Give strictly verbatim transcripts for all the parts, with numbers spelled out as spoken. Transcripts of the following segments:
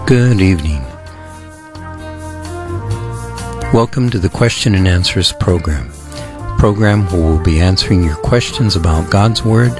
Good evening. Welcome to the Question and Answers program, a program where we'll be answering your questions about God's Word.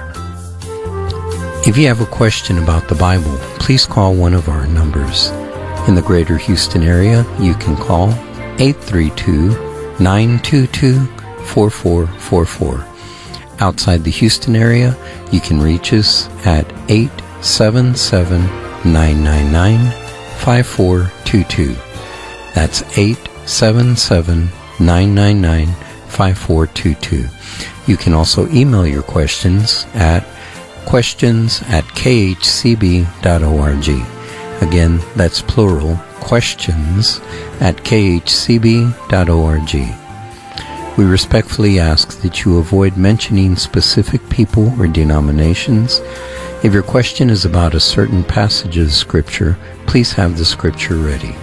If you have a question about the Bible, please call one of our numbers. In the greater Houston area, you can call eight three two, nine two two, four four four four. Outside the Houston area, you can reach us at eight seven seven, nine nine nine, five four two two. That's eight seven seven, nine nine nine, five four two two. You can also email your questions at questions at k h c b dot org. Again, that's plural, questions at k h c b dot org. We respectfully ask that you avoid mentioning specific people or denominations. If your question is about a certain passage of Scripture, please have the Scripture ready.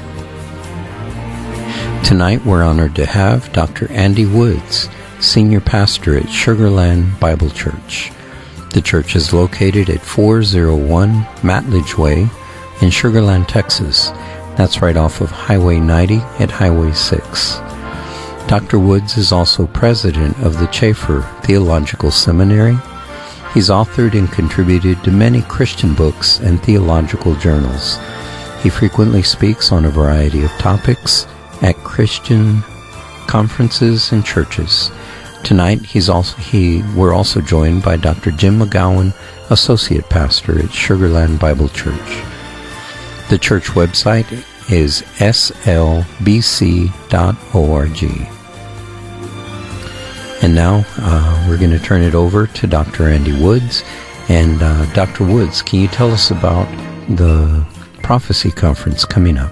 Tonight we're honored to have Doctor Andy Woods, Senior Pastor at Sugarland Bible Church. The church is located at four oh one Matledge Way in Sugarland, Texas. That's right off of Highway ninety at Highway six. Doctor Woods is also president of the Chafer Theological Seminary. He's authored and contributed to many Christian books and theological journals. He frequently speaks on a variety of topics at Christian conferences and churches. Tonight, he's also he we're also joined by Doctor Jim McGowan, Associate Pastor at Sugarland Bible Church. The church website is s l b c dot org. And now uh, we're going to turn it over to Doctor Andy Woods. And uh, Doctor Woods, can you tell us about the Prophecy Conference coming up?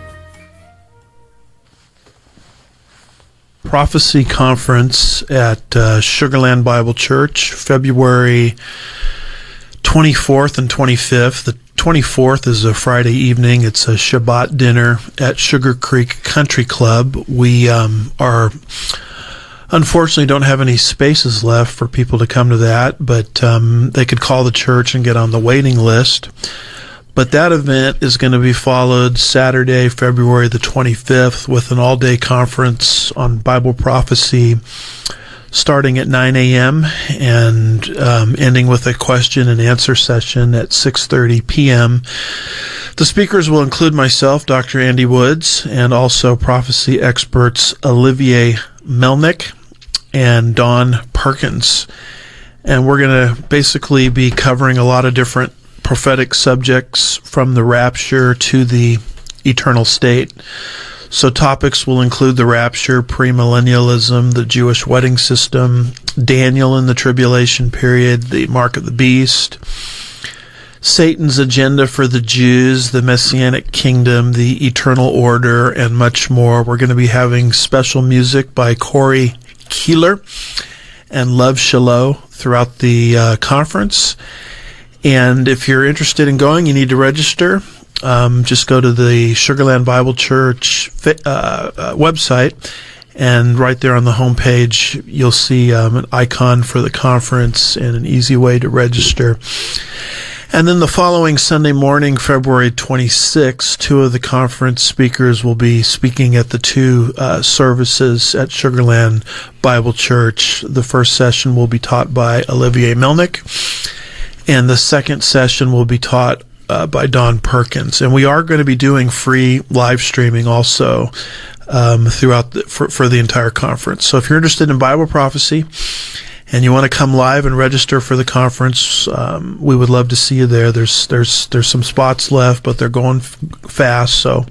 Prophecy Conference at uh, Sugarland Bible Church, February twenty-fourth and twenty-fifth. The twenty-fourth is a Friday evening. It's a Shabbat dinner at Sugar Creek Country Club. We um, are... Unfortunately, don't have any spaces left for people to come to that, but um, they could call the church and get on the waiting list. But that event is going to be followed Saturday, February the twenty-fifth, with an all-day conference on Bible prophecy starting at nine a.m. and um, ending with a question and answer session at six thirty p.m. The speakers will include myself, Doctor Andy Woods, and also prophecy experts Olivier Melnick and Don Perkins. And we're going to basically be covering a lot of different prophetic subjects from the rapture to the eternal state. So topics will include the rapture, premillennialism, the Jewish wedding system, Daniel in the tribulation period, the mark of the beast, Satan's agenda for the Jews, the Messianic kingdom, the eternal order, and much more. We're going to be having special music by Corey Keeler and Love Shalom throughout the uh, conference. And if you're interested in going, you need to register. Um, just go to the Sugarland Bible Church uh, uh, website, and right there on the homepage, you'll see um, an icon for the conference and an easy way to register. And then the following Sunday morning, February twenty-sixth, two of the conference speakers will be speaking at the two uh, services at Sugarland Bible Church. The first session will be taught by Olivier Melnick, and the second session will be taught uh, by Don Perkins. And we are going to be doing free live streaming also um, throughout the, for, for the entire conference. So if you're interested in Bible prophecy and you want to come live and register for the conference, um, we would love to see you there. There's there's there's some spots left, but they're going f- fast. So,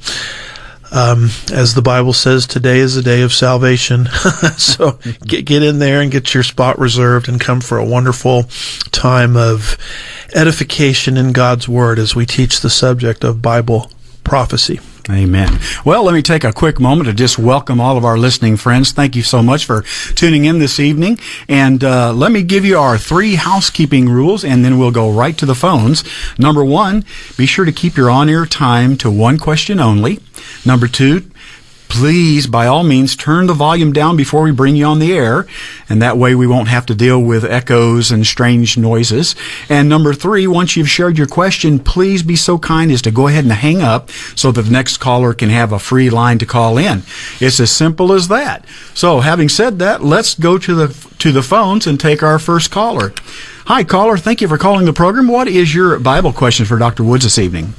um, as the Bible says, today is the day of salvation. So get get in there and get your spot reserved and come for a wonderful time of edification in God's Word as we teach the subject of Bible prophecy. Amen. Well, let me take a quick moment to just welcome all of our listening friends. Thank you so much for tuning in this evening. And uh, let me give you our three housekeeping rules, and then we'll go right to the phones. Number one, be sure to keep your on-air time to one question only. Number two, please, by all means, turn the volume down before we bring you on the air, and that way we won't have to deal with echoes and strange noises. And number three, once you've shared your question, please be so kind as to go ahead and hang up so that the next caller can have a free line to call in. It's as simple as that. So, having said that, let's go to the to the phones and take our first caller. Hi, caller. Thank you for calling the program. What is your Bible question for Doctor Woods this evening?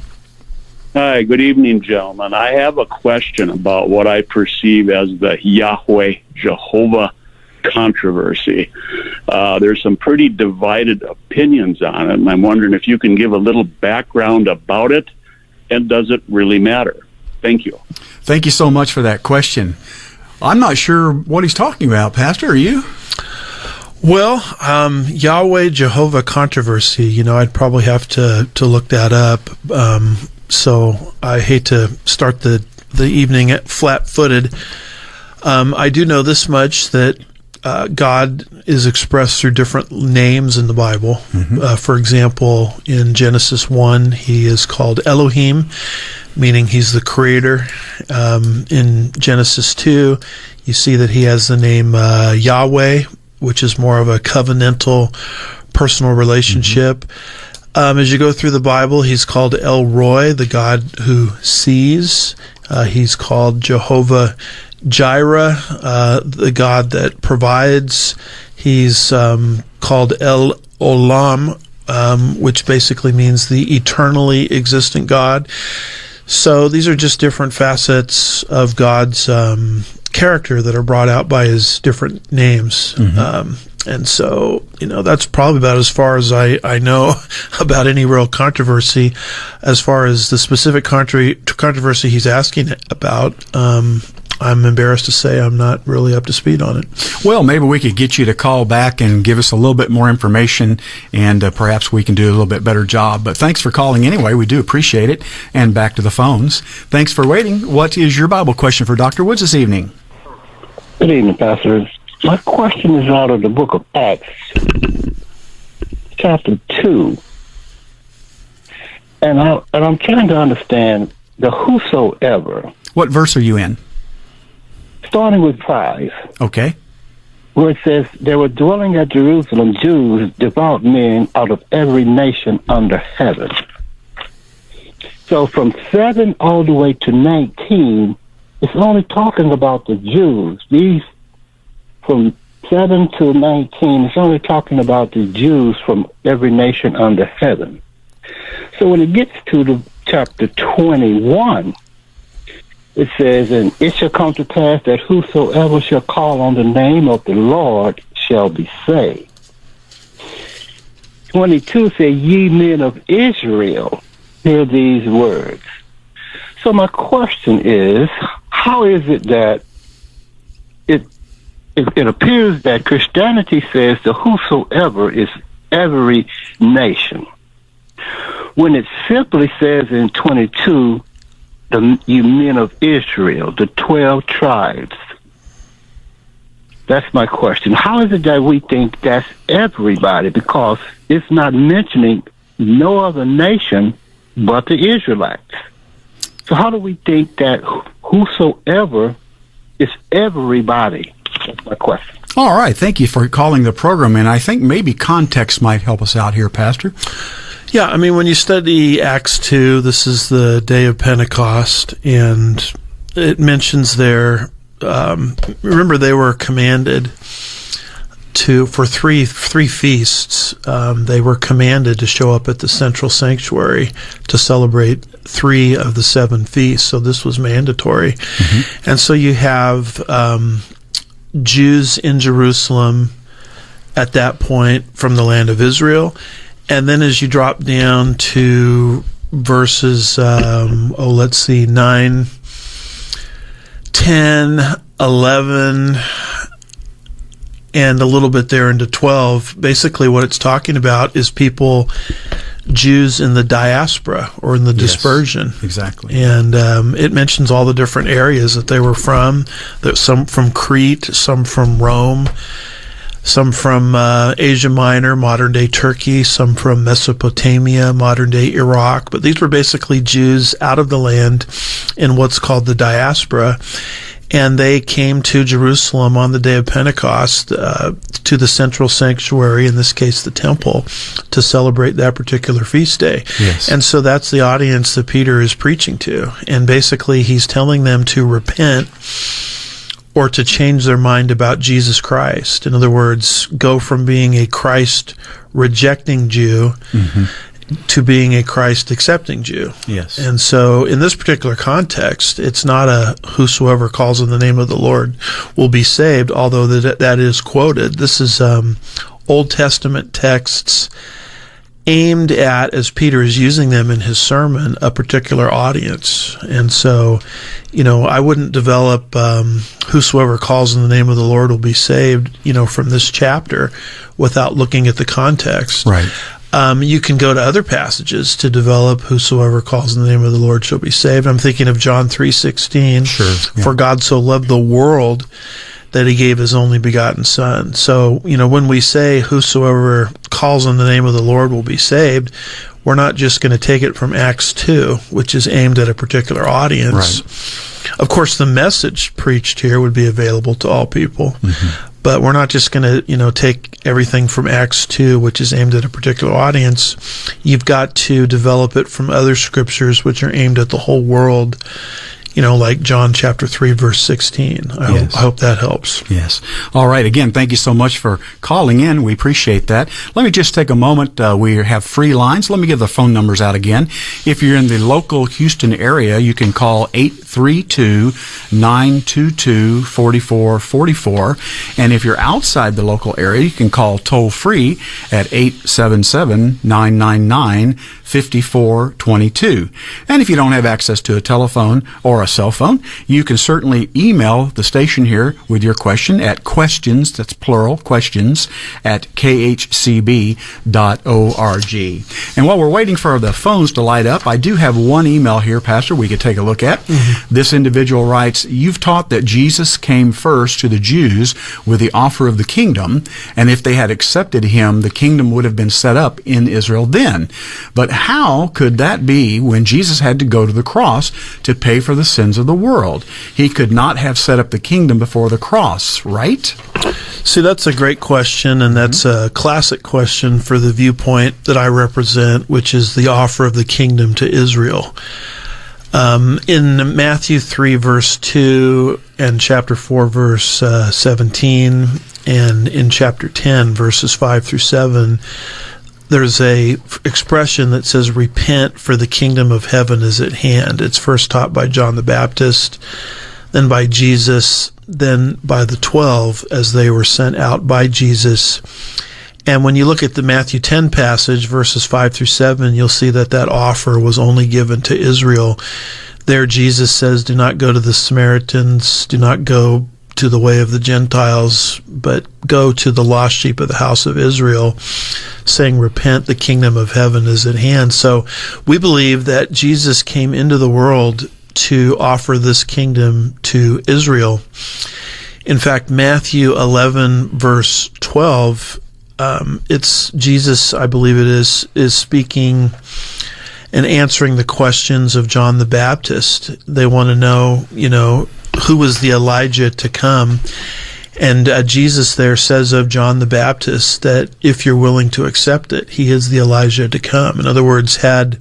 Hi, good evening, gentlemen. I have a question about what I perceive as the Yahweh Jehovah controversy. Uh, there's some pretty divided opinions on it, and I'm wondering if you can give a little background about it, and does it really matter? Thank you. Thank you so much for that question. I'm not sure what he's talking about, Pastor. Are you? Well, um, Yahweh Jehovah controversy, you know, I'd probably have to, to look that up. Um, so I hate to start the, the evening at flat-footed. Um, I do know this much, that uh, God is expressed through different names in the Bible. Mm-hmm. Uh, for example, in Genesis one, he is called Elohim, meaning he's the creator. Um, in Genesis two, you see that he has the name uh, Yahweh, which is more of a covenantal, personal relationship. Mm-hmm. Um, as you go through the Bible, he's called El Roi, the God who sees. Uh, he's called Jehovah Jireh, uh, the God that provides. He's um, called El Olam, um, which basically means the eternally existent God. So these are just different facets of God's um, character that are brought out by his different names. Mm-hmm. Um, and so, you know, that's probably about as far as I, I know about any real controversy. As far as the specific contra- controversy he's asking about, um, I'm embarrassed to say I'm not really up to speed on it. Well, maybe we could get you to call back and give us a little bit more information, and uh, perhaps we can do a little bit better job. But thanks for calling anyway. We do appreciate it. And back to the phones. Thanks for waiting. What is your Bible question for Doctor Woods this evening? Good evening, Pastor. My question is out of the book of Acts, chapter two. And, I, and I'm trying to understand the whosoever. What verse are you in? Starting with five. Okay. Where it says, there were dwelling at Jerusalem Jews, devout men out of every nation under heaven. So from seven all the way to nineteen, it's only talking about the Jews. These, from seven to nineteen, it's only talking about the Jews from every nation under heaven. So when it gets to the chapter twenty-one, it says, and it shall come to pass that whosoever shall call on the name of the Lord shall be saved. twenty-two says, ye men of Israel, hear these words. So my question is, how is it that it, it it appears that Christianity says the whosoever is every nation, when it simply says in twenty-two, the you men of Israel, the twelve tribes? That's my question. How is it that we think that's everybody? Because it's not mentioning no other nation but the Israelites. So how do we think that whosoever is everybody? That's my question. All right. Thank you for calling the program, and I think maybe context might help us out here, Pastor. Yeah, I mean, when you study Acts two, this is the day of Pentecost, and it mentions there, um, remember they were commanded to, for three three feasts, um, they were commanded to show up at the central sanctuary to celebrate three of the seven feasts, so this was mandatory. Mm-hmm. And so you have um, Jews in Jerusalem at that point from the land of Israel. And then as you drop down to verses, um, oh, let's see, nine, ten, eleven, and a little bit there into twelve, basically what it's talking about is people, Jews in the diaspora or in the yes, dispersion. Exactly. And um, it mentions all the different areas that they were from, that some from Crete, some from Rome. some from uh, Asia Minor, modern-day Turkey, some from Mesopotamia, modern-day Iraq. But these were basically Jews out of the land in what's called the diaspora. And they came to Jerusalem on the day of Pentecost, uh, to the central sanctuary, in this case the temple, to celebrate that particular feast day. Yes. And so that's the audience that Peter is preaching to. And basically he's telling them to repent or to change their mind about Jesus Christ. In other words, go from being a Christ-rejecting Jew mm-hmm. to being a Christ-accepting Jew. Yes. And so in this particular context, it's not a whosoever calls on the name of the Lord will be saved, although that, that is quoted. This is um, Old Testament texts aimed at, as Peter is using them in his sermon, a particular audience. And so, you know, I wouldn't develop um, whosoever calls on the name of the Lord will be saved, you know, from this chapter without looking at the context. Right. Um, you can go to other passages to develop whosoever calls in the name of the Lord shall be saved. I'm thinking of John three sixteen. Sure. Yeah. For God so loved the world that he gave his only begotten Son. So, you know, when we say whosoever calls on the name of the Lord will be saved, we're not just going to take it from Acts two, which is aimed at a particular audience. Right. Of course, the message preached here would be available to all people. Mm-hmm. But we're not just going to, you know, take everything from Acts two, which is aimed at a particular audience. You've got to develop it from other scriptures, which are aimed at the whole world, you know, like John chapter three, verse sixteen. I, Yes. hope, I hope that helps. Yes. All right. Again, thank you so much for calling in. We appreciate that. Let me just take a moment. Uh, we have free lines. Let me give the phone numbers out again. If you're in the local Houston area, you can call eight three two, nine two two, four four four four. And if you're outside the local area, you can call toll free at eight seven seven, nine nine nine, five four two two. And if you don't have access to a telephone or a cell phone, you can certainly email the station here with your question at questions, that's plural, questions, at k h c b dot org. And while we're waiting for the phones to light up, I do have one email here, Pastor, we could take a look at. Mm-hmm. This individual writes, you've taught that Jesus came first to the Jews with the offer of the kingdom, and if they had accepted him, the kingdom would have been set up in Israel then. But how could that be when Jesus had to go to the cross to pay for the sins of the world? He could not have set up the kingdom before the cross, right? See, that's a great question, and that's a classic question for the viewpoint that I represent, which is the offer of the kingdom to Israel. Um, in Matthew three, verse two, and chapter four, verse uh, seventeen, and in chapter ten, verses five through seven, there's a f- expression that says, repent, for the kingdom of heaven is at hand. It's first taught by John the Baptist, then by Jesus, then by the twelve as they were sent out by Jesus. And when you look at the Matthew ten passage, verses five through seven, you'll see that that offer was only given to Israel. There Jesus says, do not go to the Samaritans, do not go to the way of the Gentiles, but go to the lost sheep of the house of Israel, saying, repent, the kingdom of heaven is at hand. So we believe that Jesus came into the world to offer this kingdom to Israel. In fact, Matthew eleven, verse twelve, um, it's Jesus, I believe it is, is speaking and answering the questions of John the Baptist. They want to know, you know, who was the Elijah to come? And uh, Jesus there says of John the Baptist that if you're willing to accept it, he is the Elijah to come. In other words, had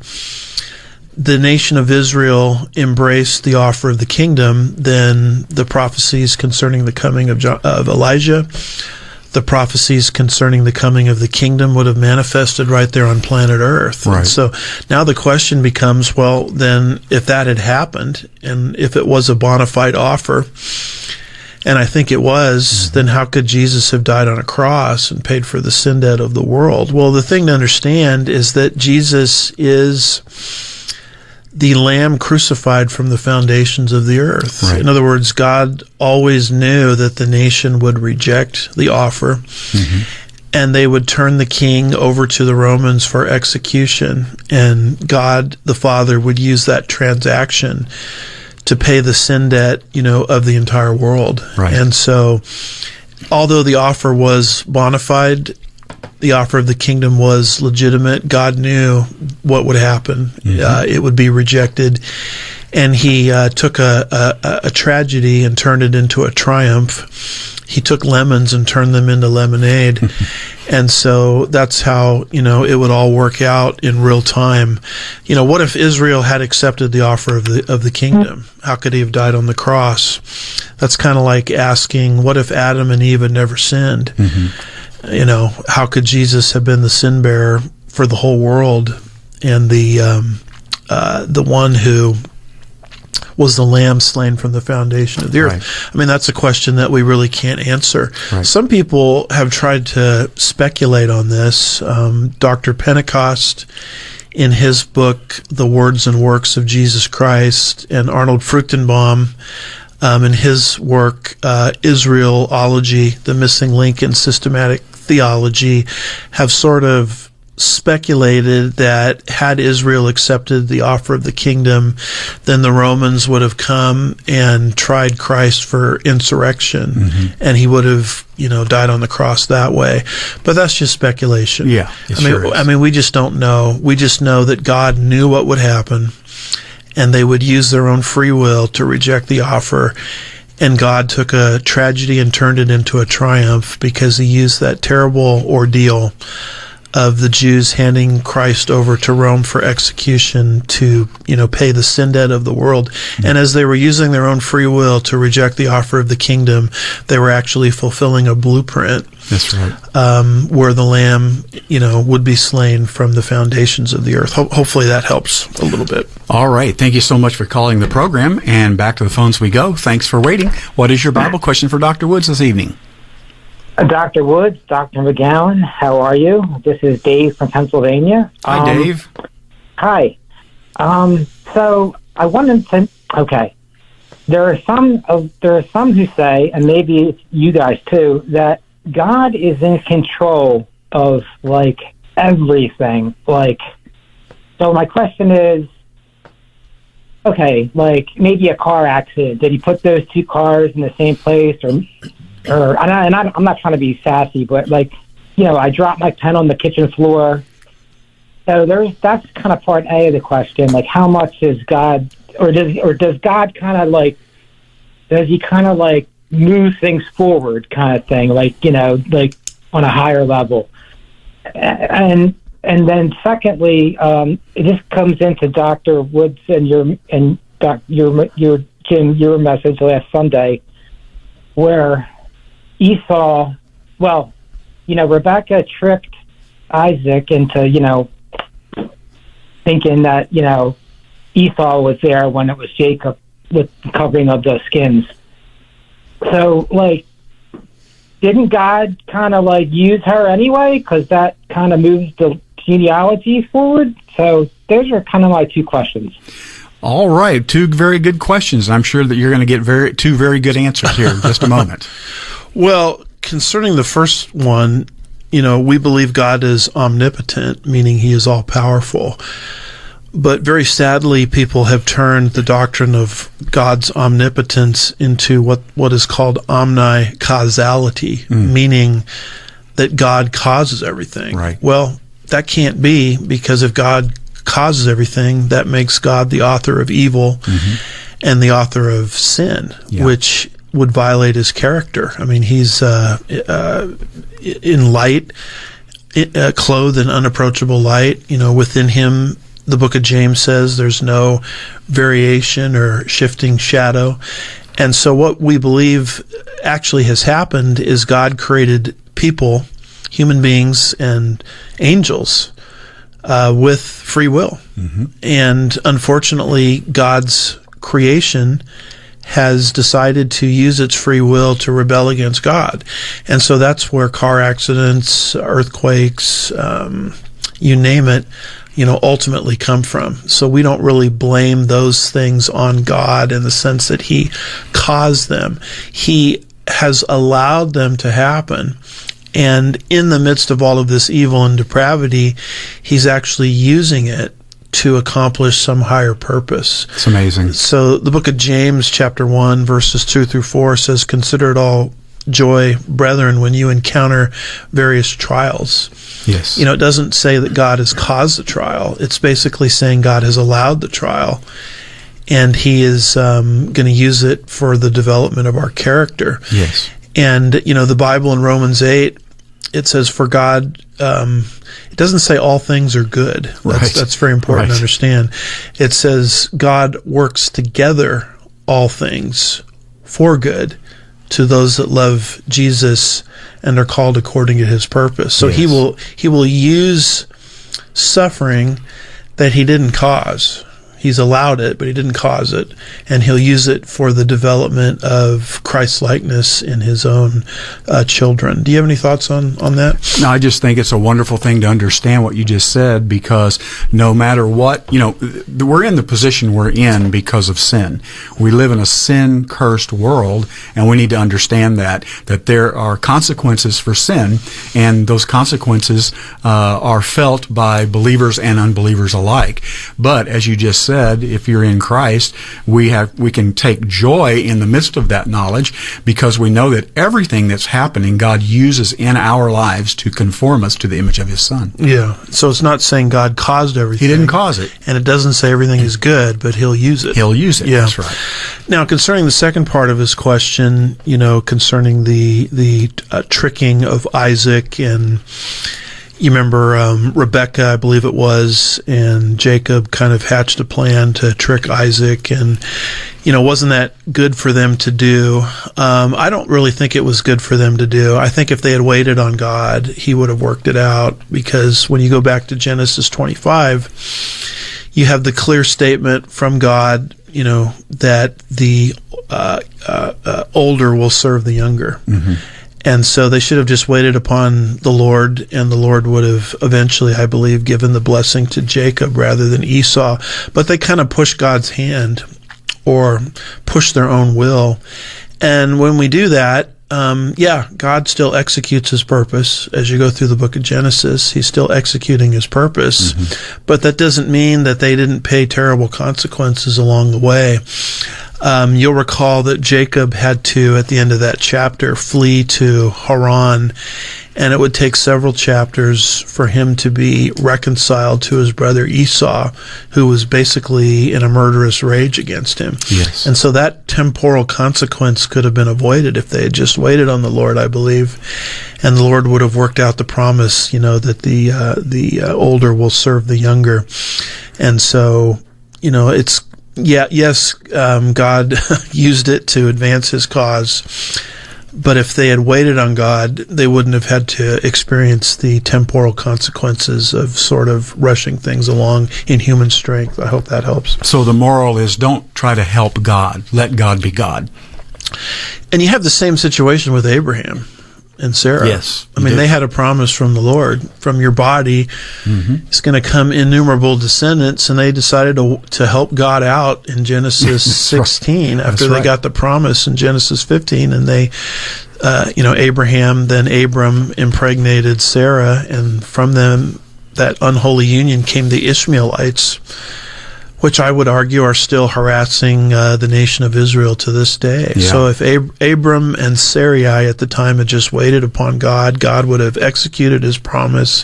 the nation of Israel embraced the offer of the kingdom, then the prophecies concerning the coming of, John, of Elijah, the prophecies concerning the coming of the kingdom would have manifested right there on planet Earth. Right. And so now the question becomes, well, then if that had happened, and if it was a bona fide offer, and I think it was, mm-hmm. then how could Jesus have died on a cross and paid for the sin debt of the world? Well, the thing to understand is that Jesus is the Lamb crucified from the foundations of the earth. Right. In other words, God always knew that the nation would reject the offer, mm-hmm. and they would turn the king over to the Romans for execution, and God the Father would use that transaction to pay the sin debt, you know, of the entire world. Right. And so although the offer was bona fide, the offer of the kingdom was legitimate, God knew what would happen. Mm-hmm. Uh, it would be rejected. And he uh, took a, a, a tragedy and turned it into a triumph. He took lemons and turned them into lemonade. And so that's how, you know, it would all work out in real time. You know, what if Israel had accepted the offer of the of the kingdom? How could he have died on the cross? That's kind of like asking, what if Adam and Eve had never sinned? Mm-hmm. You know, how could Jesus have been the sin bearer for the whole world and the um, uh, the one who was the lamb slain from the foundation of the earth? Right. I mean, that's a question that we really can't answer. Right. Some people have tried to speculate on this. Um, Doctor Pentecost, in his book, The Words and Works of Jesus Christ, and Arnold Fruchtenbaum, um, in his work, uh, Israelology, the missing link in systematic theology, have sort of speculated that had Israel accepted the offer of the kingdom, then the Romans would have come and tried Christ for insurrection, mm-hmm. and he would have, you know, died on the cross that way. But that's just speculation. Yeah, it I mean, sure is. I mean, we just don't know. We just know that God knew what would happen, and they would use their own free will to reject the offer. And God took a tragedy and turned it into a triumph because he used that terrible ordeal of the Jews handing Christ over to Rome for execution to, you know, pay the sin debt of the world. Mm-hmm. And as they were using their own free will to reject the offer of the kingdom, they were actually fulfilling a blueprint. That's right. Um, where the lamb, you know, would be slain from the foundations of the earth. Ho- hopefully that helps a little bit. All right. Thank you so much for calling the program. And back to the phones we go. Thanks for waiting. What is your Bible question for Doctor Woods this evening? Doctor Woods, Doctor McGowan, how are you? This is Dave from Pennsylvania. Hi, um, Dave. Hi. Um, so I wanted to. Okay, there are some. Of, there are some who say, and maybe it's you guys too, that God is in control of like everything. Like, so my question is, okay, like maybe a car accident. Did he put those two cars in the same place, or? Or, and, I, and I, I'm not trying to be sassy, but like, you know, I dropped my pen on the kitchen floor. So there's that's kind of part A of the question. Like, how much is God, or does or does God kind of like, does he kind of like move things forward, kind of thing? Like, you know, like on a higher level. And and then secondly, um, it just comes into Doctor Woods and your and doc, your your Jim your message last Sunday, where Esau, well, you know, Rebecca tricked Isaac into, you know, thinking that, you know, Esau was there when it was Jacob with the covering of the skins. So, like, didn't God kind of, like, use her anyway? Because that kind of moves the genealogy forward. So those are kind of my two questions. All right. Two very good questions. I'm sure that you're going to get very two very good answers here in just a moment. Well, concerning the first one, you know, we believe God is omnipotent, meaning he is all-powerful. But very sadly, people have turned the doctrine of God's omnipotence into what, what is called omnicausality, mm. meaning that God causes everything. Right. Well, that can't be, because if God causes everything, that makes God the author of evil mm-hmm. and the author of sin, yeah. which would violate his character. I mean, he's uh, uh, in light, uh, clothed in unapproachable light. You know, within him, the book of James says there's no variation or shifting shadow. And so what we believe actually has happened is God created people, human beings, and angels uh, with free will. Mm-hmm. And unfortunately, God's creation has decided to use its free will to rebel against God. And so that's where car accidents, earthquakes, um, you name it, you know, ultimately come from. So we don't really blame those things on God in the sense that he caused them. He has allowed them to happen. And in the midst of all of this evil and depravity, he's actually using it to accomplish some higher purpose. It's amazing. So the book of James, chapter one, verses two through four says, "Consider it all joy, brethren, when you encounter various trials. Yes. You know, it doesn't say that God has caused the trial. It's basically saying God has allowed the trial, and He is um, going to use it for the development of our character. Yes. And, you know, the Bible in Romans eight, it says, for God, um, it doesn't say all things are good. That's, Right. that's very important Right. to understand. It says God works together all things for good to those that love Jesus and are called according to His purpose. So Yes. He will He will use suffering that He didn't cause. He's allowed it, but He didn't cause it, and He'll use it for the development of Christ-likeness in His own uh, children. Do you have any thoughts on, on that? No, I just think it's a wonderful thing to understand what you just said, because no matter what, you know, th- we're in the position we're in because of sin. We live in a sin-cursed world, and we need to understand that, that there are consequences for sin, and those consequences uh, are felt by believers and unbelievers alike. But as you just said, if you're in Christ, we have we can take joy in the midst of that knowledge, because we know that everything that's happening, God uses in our lives to conform us to the image of His Son. Yeah. So it's not saying God caused everything. He didn't cause it. And it doesn't say everything is good, but He'll use it. He'll use it. Yeah. That's right. Now, concerning the second part of his question, you know, concerning the the uh, tricking of Isaac, and you remember um, Rebecca, I believe it was, and Jacob kind of hatched a plan to trick Isaac, and, you know, wasn't that good for them to do? Um, I don't really think it was good for them to do. I think if they had waited on God, He would have worked it out, because when you go back to Genesis twenty-five, you have the clear statement from God, you know, that the uh, uh, uh, older will serve the younger. Mm-hmm. And so they should have just waited upon the Lord, and the Lord would have eventually, I believe, given the blessing to Jacob rather than Esau. But they kind of pushed God's hand, or pushed their own will. And when we do that, um, yeah, God still executes His purpose. As you go through the book of Genesis, He's still executing His purpose. Mm-hmm. But that doesn't mean that they didn't pay terrible consequences along the way. Um, you'll recall that Jacob had to, at the end of that chapter, flee to Haran, and it would take several chapters for him to be reconciled to his brother Esau, who was basically in a murderous rage against him. Yes. And so that temporal consequence could have been avoided if they had just waited on the Lord, I believe, and the Lord would have worked out the promise, you know, that the uh, the uh, older will serve the younger. And so, you know, it's Yeah, yes, um, God used it to advance His cause, but if they had waited on God, they wouldn't have had to experience the temporal consequences of sort of rushing things along in human strength. I hope that helps. So the moral is, don't try to help God. Let God be God. And you have the same situation with Abraham and Sarah. Yes, I mean, do. they had a promise from the Lord. From your body Mm-hmm. is going to come innumerable descendants, and they decided to to help God out in Genesis sixteen That's after they right. got the promise in Genesis fifteen, and they, uh, you know, Abraham, then Abram impregnated Sarah, and from them, that unholy union came the Ishmaelites, which I would argue are still harassing uh, the nation of Israel to this day. Yeah. So if Ab- Abram and Sarai at the time had just waited upon God, God would have executed His promise,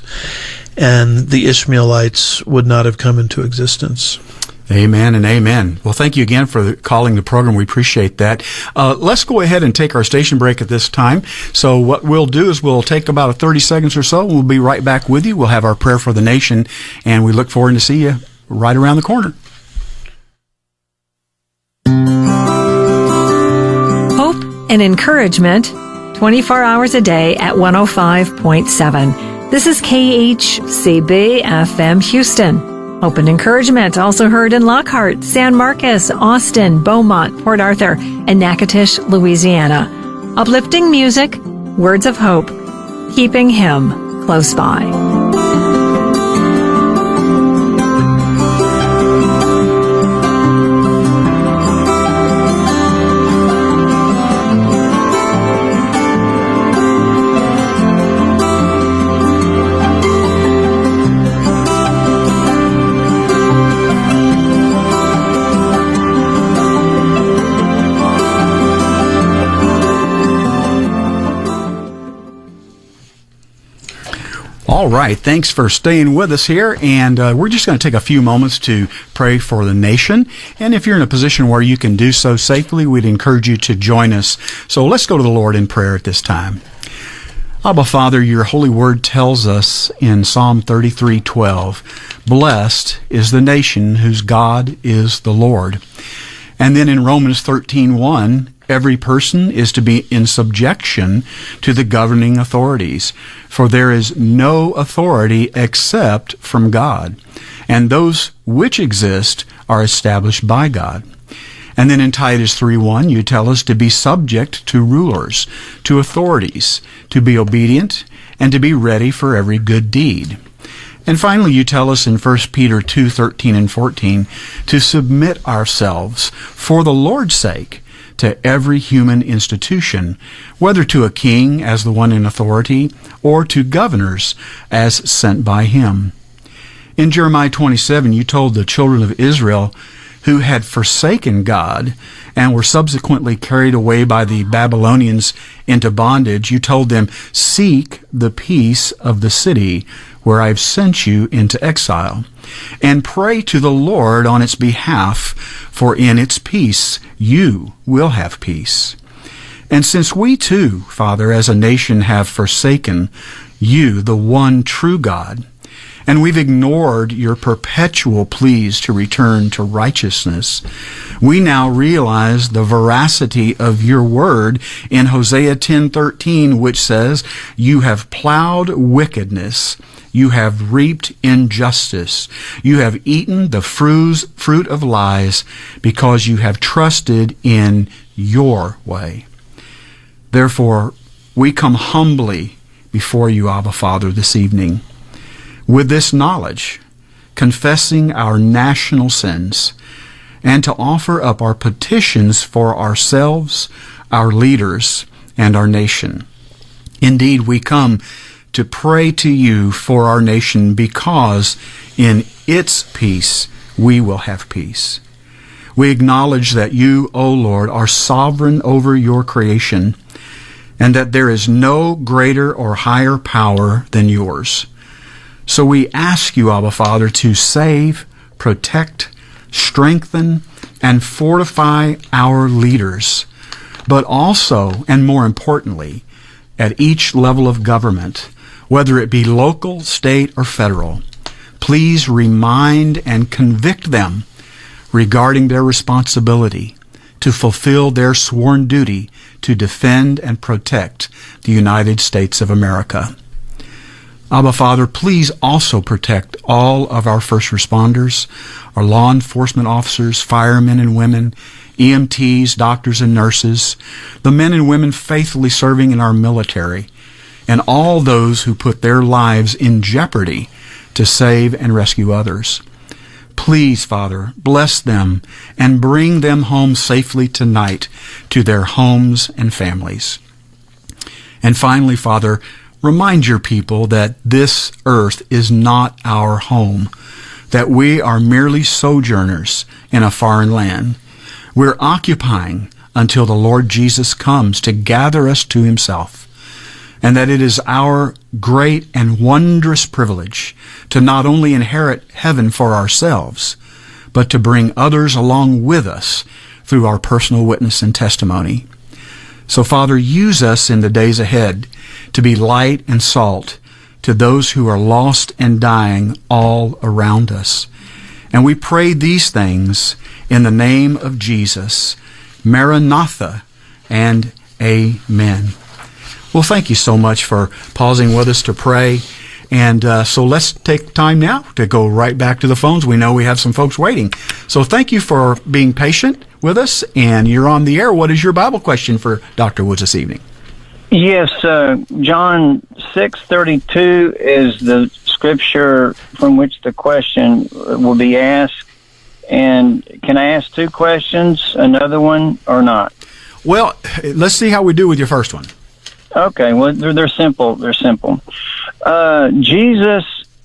and the Ishmaelites would not have come into existence. Amen and amen. Well, thank you again for the, calling the program. We appreciate that. Uh, let's go ahead and take our station break at this time. So what we'll do is we'll take about a thirty seconds or so. We'll be right back with you. We'll have our prayer for the nation, and we look forward to see you right around the corner. Hope and encouragement twenty-four hours a day at one oh five point seven. This is K H C B F M Houston. Hope and encouragement also heard in Lockhart, San Marcos, Austin, Beaumont, Port Arthur, and Natchitoches, Louisiana. Uplifting music, words of hope, keeping Him close by. All right. Thanks for staying with us here. And uh, we're just going to take a few moments to pray for the nation. And if you're in a position where you can do so safely, we'd encourage you to join us. So let's go to the Lord in prayer at this time. Abba, Father, your holy word tells us in Psalm thirty-three twelve, blessed is the nation whose God is the Lord. And then in Romans thirteen one, every person is to be in subjection to the governing authorities, for there is no authority except from God, and those which exist are established by God. And then in Titus three one, you tell us to be subject to rulers, to authorities, to be obedient, and to be ready for every good deed. And finally, you tell us in First Peter two thirteen and fourteen to submit ourselves for the Lord's sake to every human institution, whether to a king as the one in authority, or to governors as sent by him. In Jeremiah twenty-seven, you told the children of Israel who had forsaken God and were subsequently carried away by the Babylonians into bondage, you told them, seek the peace of the city where I've sent you into exile, and pray to the Lord on its behalf, for in its peace you will have peace. And since we too, Father, as a nation have forsaken you, the one true God, and we've ignored your perpetual pleas to return to righteousness, we now realize the veracity of your word in Hosea ten thirteen, which says, you have plowed wickedness, you have reaped injustice, you have eaten the fruit of lies, because you have trusted in your way. Therefore, we come humbly before you, Abba Father, this evening, with this knowledge, confessing our national sins, and to offer up our petitions for ourselves, our leaders, and our nation. Indeed, we come to pray to you for our nation, because in its peace we will have peace. We acknowledge that you, O Lord, are sovereign over your creation, and that there is no greater or higher power than yours. So we ask you, Abba Father, to save, protect, strengthen, and fortify our leaders, but also, and more importantly, at each level of government, whether it be local, state, or federal, please remind and convict them regarding their responsibility to fulfill their sworn duty to defend and protect the United States of America. Abba Father, please also protect all of our first responders, our law enforcement officers, firemen and women, E M Ts, doctors and nurses, the men and women faithfully serving in our military, and all those who put their lives in jeopardy to save and rescue others. Please, Father, bless them and bring them home safely tonight to their homes and families. And finally, Father, remind your people that this earth is not our home, that we are merely sojourners in a foreign land. We're occupying until the Lord Jesus comes to gather us to himself, and that it is our great and wondrous privilege to not only inherit heaven for ourselves, but to bring others along with us through our personal witness and testimony. So, Father, use us in the days ahead to be light and salt to those who are lost and dying all around us. And we pray these things in the name of Jesus. Maranatha and Amen. Well, thank you so much for pausing with us to pray. And uh, so let's take time now to go right back to the phones. We know we have some folks waiting. So thank you for being patient with us, and you're on the air. What is your Bible question for Doctor Woods this evening? Yes, uh, John six thirty-two is the scripture from which the question will be asked. And can I ask two questions, another one, or not? Well, let's see how we do with your first one. Okay, well, they're, they're simple. They're simple. Uh, Jesus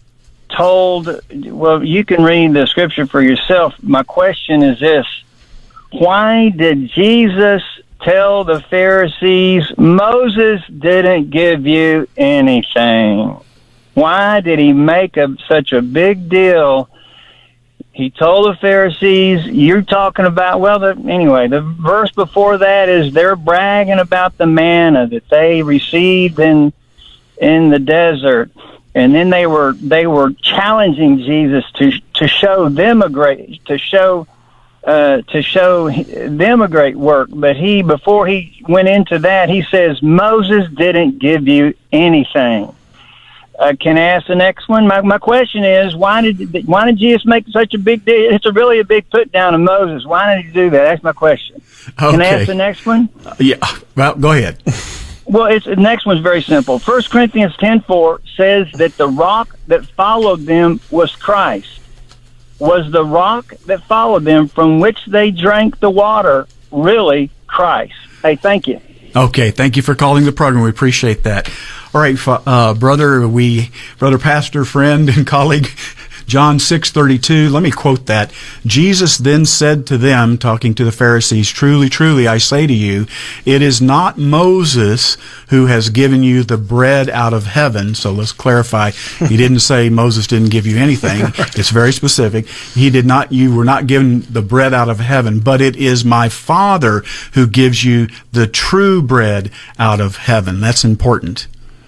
told, well, you can read the scripture for yourself. My question is this: why did Jesus tell the Pharisees, Moses didn't give you anything? Why did he make a, such a big deal? He told the Pharisees, you're talking about, well, the, anyway, the verse before that is they're bragging about the manna that they received in in the desert. And then they were they were challenging Jesus to to show them a great to show uh, to show them a great work. But he, before he went into that, he says, Moses didn't give you anything. Uh, can I ask the next one? My my question is, why did why did Jesus make such a big deal? It's a really a big put down of Moses. Why did he do that? That's my question. Okay. Can I ask the next one? Uh, yeah. Well, go ahead. Well, it's, the next one's very simple. First Corinthians ten four says that the rock that followed them was Christ. Was the rock that followed them from which they drank the water really Christ? Hey, thank you. Okay, thank you for calling the program. We appreciate that. All right, uh, brother, we, brother, pastor, friend, and colleague, John six thirty-two. Let me quote that. Jesus then said to them, talking to the Pharisees, truly, truly, I say to you, it is not Moses who has given you the bread out of heaven. So let's clarify. He didn't say Moses didn't give you anything. It's very specific. He did not, you were not given the bread out of heaven, but it is my Father who gives you the true bread out of heaven. That's important.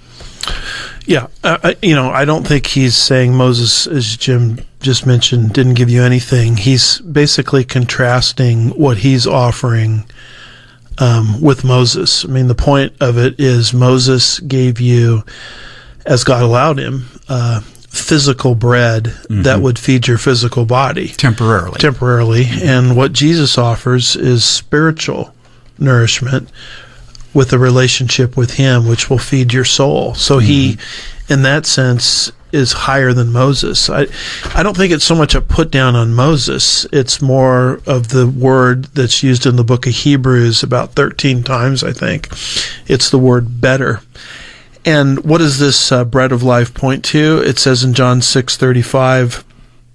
Yeah, uh, you know, I don't think he's saying Moses, as Jim just mentioned, didn't give you anything. He's basically contrasting what he's offering um, with Moses. I mean, the point of it is Moses gave you, as God allowed him, uh, physical bread mm-hmm. that would feed your physical body. Temporarily. Temporarily. Mm-hmm. And what Jesus offers is spiritual nourishment with a relationship with him, which will feed your soul. So mm-hmm. he, in that sense, is higher than Moses. I, I don't think it's so much a put down on Moses. It's more of the word that's used in the book of Hebrews about thirteen times, I think. It's the word better. And what does this uh, bread of life point to? It says in John six thirty-five,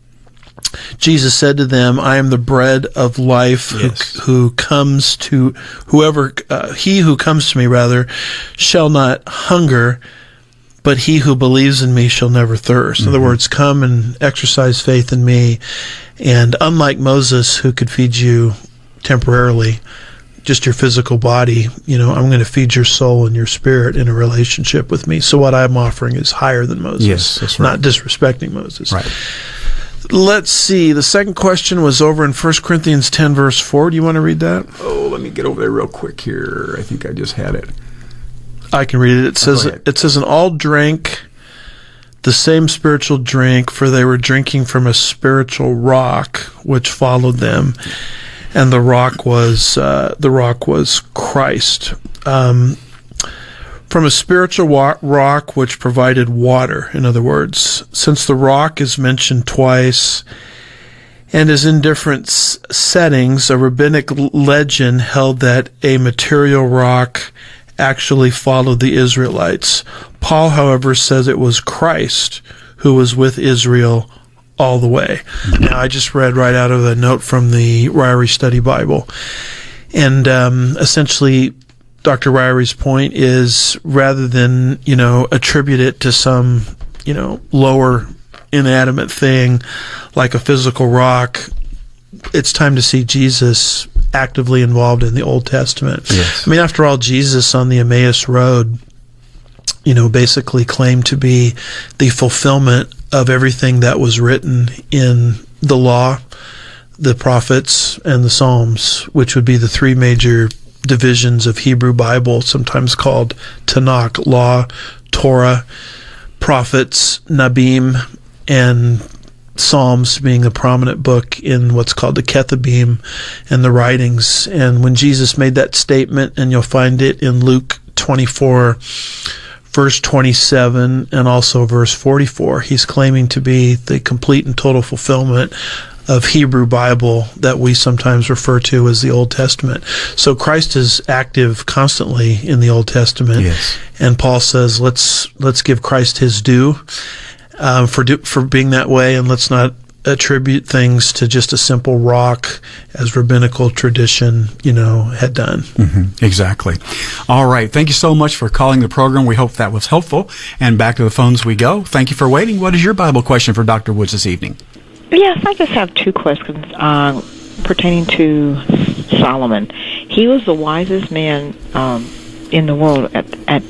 Jesus said to them, I am the bread of life. Yes. who, who comes to, whoever, uh, he who comes to me, rather, shall not hunger, but he who believes in me shall never thirst. Mm-hmm. In other words, come and exercise faith in me. And unlike Moses, who could feed you temporarily, just your physical body, you know, I'm going to feed your soul and your spirit in a relationship with me. So what I'm offering is higher than Moses. Yes, that's right. Not disrespecting Moses. Right. Let's see. The second question was over in First Corinthians ten, verse four. Do you want to read that? Oh, let me get over there real quick here. I think I just had it. I can read it. It says, it says, and all drank the same spiritual drink, for they were drinking from a spiritual rock which followed them, and the rock was uh, the rock was Christ. Um, From a spiritual wa- rock which provided water, in other words. Since the rock is mentioned twice and is in different s- settings, a rabbinic l- legend held that a material rock actually followed the Israelites. Paul, however, says it was Christ who was with Israel all the way. Now, I just read right out of a note from the Ryrie Study Bible. And um, essentially, Doctor Ryrie's point is, rather than, you know, attribute it to some, you know, lower inanimate thing like a physical rock, it's time to see Jesus actively involved in the Old Testament. Yes. I mean, after all, Jesus on the Emmaus Road, you know, basically claimed to be the fulfillment of everything that was written in the law, the prophets, and the Psalms, which would be the three major divisions of Hebrew Bible, sometimes called Tanakh, law, Torah, prophets, Nabim, and Psalms being a prominent book in what's called the Kethabim and the writings. And when Jesus made that statement, and you'll find it in Luke twenty-four, verse twenty-seven, and also verse forty-four, he's claiming to be the complete and total fulfillment of Hebrew Bible that we sometimes refer to as the Old Testament. So Christ is active constantly in the Old Testament. Yes. And Paul says, let's let's give Christ his due um, for do, for being that way, and let's not attribute things to just a simple rock, as rabbinical tradition, you know, had done. Mm-hmm. Exactly. All right. Thank you so much for calling the program. We hope that was helpful. And back to the phones we go. Thank you for waiting. What is your Bible question for Doctor Woods this evening? Yes, I just have two questions uh, pertaining to Solomon. He was the wisest man um, in the world at, at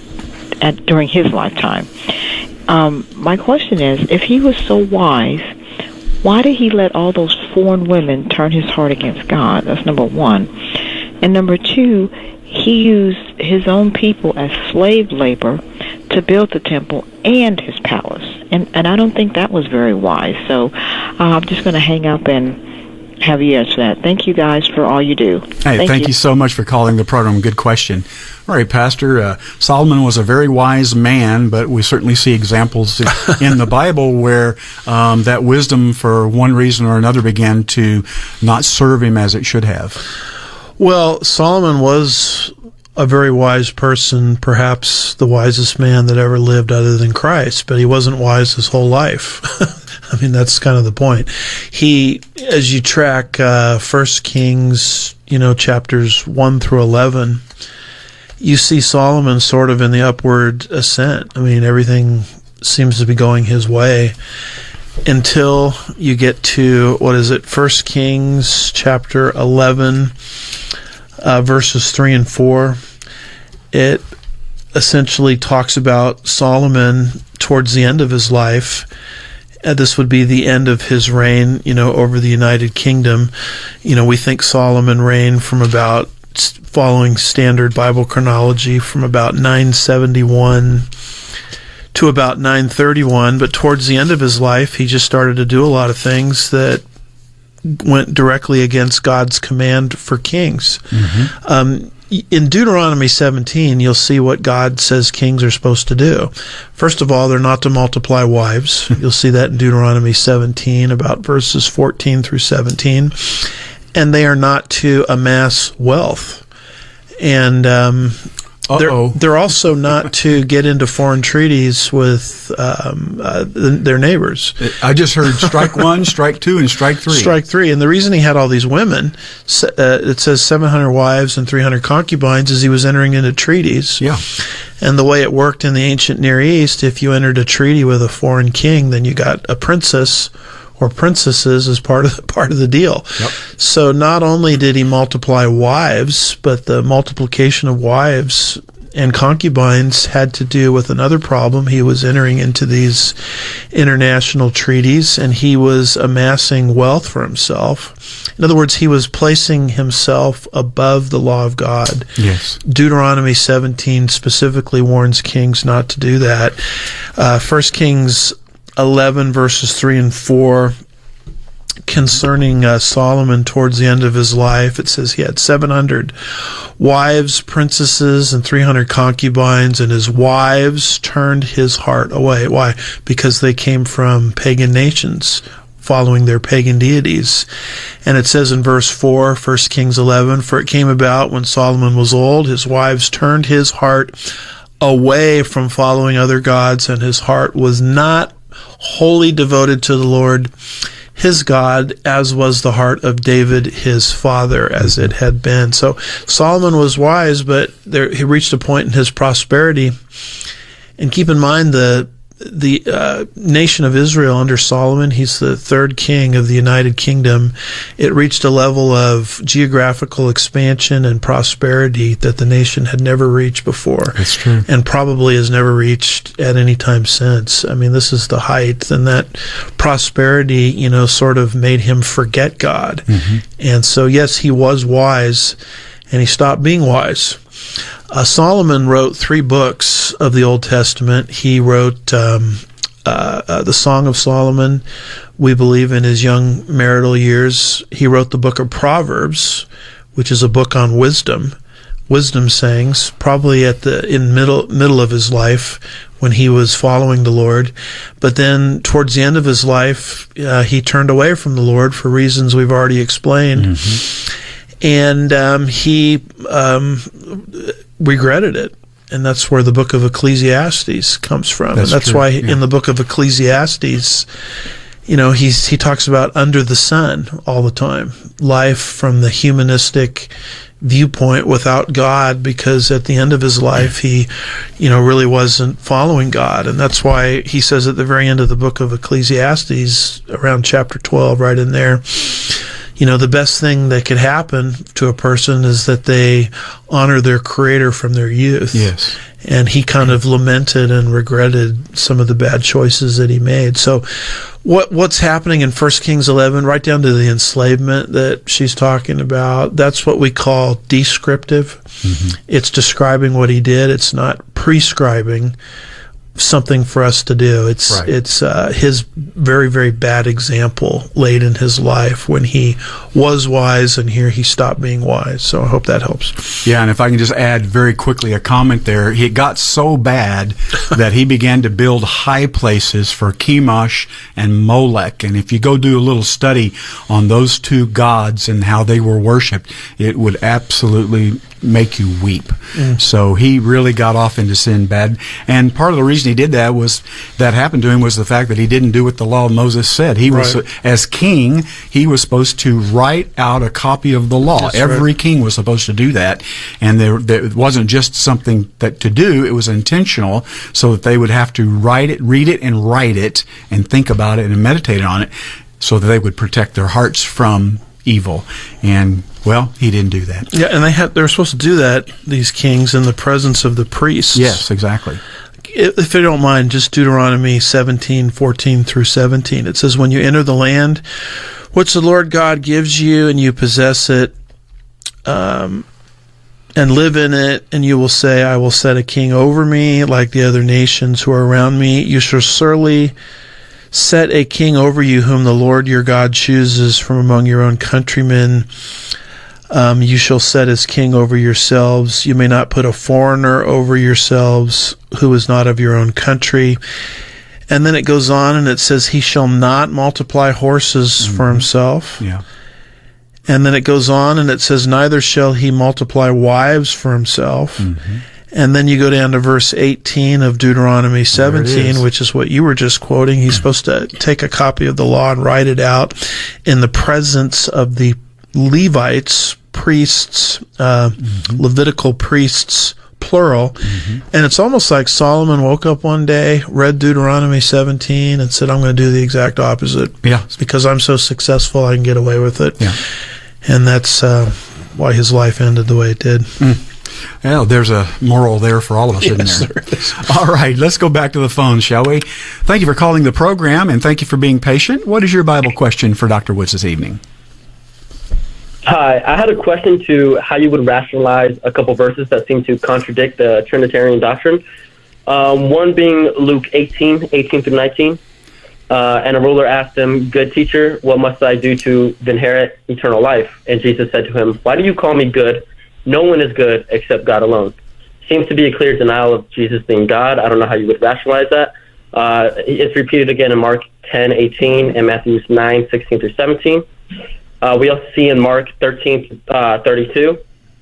at during his lifetime. Um, my question is, if he was so wise, why did he let all those foreign women turn his heart against God? That's number one. And number two, he used his own people as slave labor to build the temple and his palace. And and I don't think that was very wise. So uh, I'm just going to hang up and have you answer that. Thank you guys for all you do. Hey, thank, thank you. you so much for calling the program. Good question. All right, Pastor, uh, Solomon was a very wise man, but we certainly see examples in the Bible where um, that wisdom, for one reason or another, began to not serve him as it should have. Well, Solomon was a very wise person, perhaps the wisest man that ever lived other than Christ, but he wasn't wise his whole life. I mean, that's kind of the point. He, as you track uh, First Kings, you know, chapters one through eleven, you see Solomon sort of in the upward ascent. I mean, everything seems to be going his way until you get to, what is it, First Kings chapter eleven, uh, verses three and four. It essentially talks about Solomon towards the end of his life. Uh, this would be the end of his reign, you know, over the United Kingdom. You know, we think Solomon reigned from about, following standard Bible chronology, from about nine seventy-one to about nine thirty-one. But towards the end of his life, he just started to do a lot of things that went directly against God's command for kings. Mm-hmm. Um, in Deuteronomy seventeen, you'll see what God says kings are supposed to do. First of all, they're not to multiply wives. You'll see that in Deuteronomy seventeen, about verses fourteen through seventeen. And they are not to amass wealth. And um, they're, they're also not to get into foreign treaties with um, uh, their neighbors. I just heard strike one, strike two, and strike three. Strike three. And the reason he had all these women, uh, it says seven hundred wives and three hundred concubines, is he was entering into treaties. Yeah. And the way it worked in the ancient Near East, if you entered a treaty with a foreign king, then you got a princess or princesses as part of the, part of the deal. Yep. So not only did he multiply wives, but the multiplication of wives and concubines had to do with another problem. He was entering into these international treaties, and he was amassing wealth for himself. In other words, he was placing himself above the law of God. Yes. Deuteronomy seventeen specifically warns kings not to do that. Uh, First Kings eleven, verses three and four, concerning uh, Solomon towards the end of his life, it says he had seven hundred wives, princesses, and three hundred concubines, and his wives turned his heart away. Why? Because they came from pagan nations, following their pagan deities. And it says in verse four, First Kings eleven, for it came about when Solomon was old, his wives turned his heart away from following other gods, and his heart was not wholly devoted to the Lord his God, as was the heart of David his father, as it had been. So Solomon was wise, but there, he reached a point in his prosperity. And keep in mind, the the uh, nation of Israel under Solomon, he's the third king of the United Kingdom. It reached a level of geographical expansion and prosperity that the nation had never reached before. That's true. And probably has never reached at any time since. I mean, this is the height. And that prosperity, you know, sort of made him forget God. Mm-hmm. And so, yes, he was wise, and he stopped being wise. Uh, Solomon wrote three books of the Old Testament. He wrote um, uh, uh, the Song of Solomon, we believe, in his young marital years. He wrote the book of Proverbs, which is a book on wisdom, wisdom sayings, probably at the in middle middle of his life when he was following the Lord. But then towards the end of his life, uh, he turned away from the Lord for reasons we've already explained. Mm-hmm. And um, he um, regretted it. And that's where the book of Ecclesiastes comes from. That's and that's true. why yeah. in the book of Ecclesiastes, you know, he's he talks about under the sun all the time, life from the humanistic viewpoint without God, because at the end of his life he, you know, really wasn't following God. And that's why he says at the very end of the book of Ecclesiastes, around chapter twelve, right in there, you know, the best thing that could happen to a person is that they honor their Creator from their youth. Yes. And he kind of lamented and regretted some of the bad choices that he made. So what what's happening in First Kings eleven, right down to the enslavement that she's talking about, that's what we call descriptive. Mm-hmm. It's describing what he did. It's not prescribing something for us to do. It's right. it's uh, his very, very bad example late in his life when he was wise, and here he stopped being wise. So I hope that helps. Yeah, and if I can just add very quickly a comment there, he got so bad that he began to build high places for Chemosh and Molech. And if you go do a little study on those two gods and how they were worshipped, it would absolutely make you weep. Mm. So he really got off into sin bad. And part of the reason he did that was that happened to him was the fact that he didn't do what the law of Moses said. He was, right. as king, he was supposed to write out a copy of the law. That's Every right. king was supposed to do that. And there, there it wasn't just something that to do, it was intentional, so that they would have to write it, read it, and write it, and think about it and meditate on it, so that they would protect their hearts from evil. And well, he didn't do that. Yeah, and they had they were supposed to do that, these kings, in the presence of the priests. Yes, exactly. If you don't mind, just Deuteronomy seventeen, fourteen through seventeen. It says, when you enter the land which the Lord God gives you, and you possess it, um, and live in it, and you will say, I will set a king over me like the other nations who are around me. You shall surely set a king over you whom the Lord your God chooses from among your own countrymen. Um, you shall set as king over yourselves. You may not put a foreigner over yourselves who is not of your own country. And then it goes on and it says, he shall not multiply horses mm-hmm. for himself. Yeah. And then it goes on and it says, neither shall he multiply wives for himself. Mm-hmm. And then you go down to verse eighteen of Deuteronomy seventeen, which is what you were just quoting. He's supposed to take a copy of the law and write it out in the presence of the Levites, priests, uh, mm-hmm. Levitical priests, plural. Mm-hmm. And it's almost like Solomon woke up one day, read Deuteronomy seventeen, and said, I'm going to do the exact opposite. Yeah. Because I'm so successful, I can get away with it. Yeah. And that's uh, why his life ended the way it did. Mm. Well, there's a moral there for all of us, yes, isn't there? there is. All right, let's go back to the phone, shall we? Thank you for calling the program, and thank you for being patient. What is your Bible question for Doctor Woods this evening? Hi, I had a question to how you would rationalize a couple verses that seem to contradict the Trinitarian doctrine. Um, one being Luke eighteen, eighteen through nineteen. Uh, and a ruler asked him, good teacher, what must I do to inherit eternal life? And Jesus said to him, why do you call me good? No one is good except God alone. Seems to be a clear denial of Jesus being God. I don't know how you would rationalize that. Uh, it's repeated again in Mark ten, eighteen and Matthew nine, sixteen through seventeen. Uh, we also see in Mark thirteen, uh, thirty-two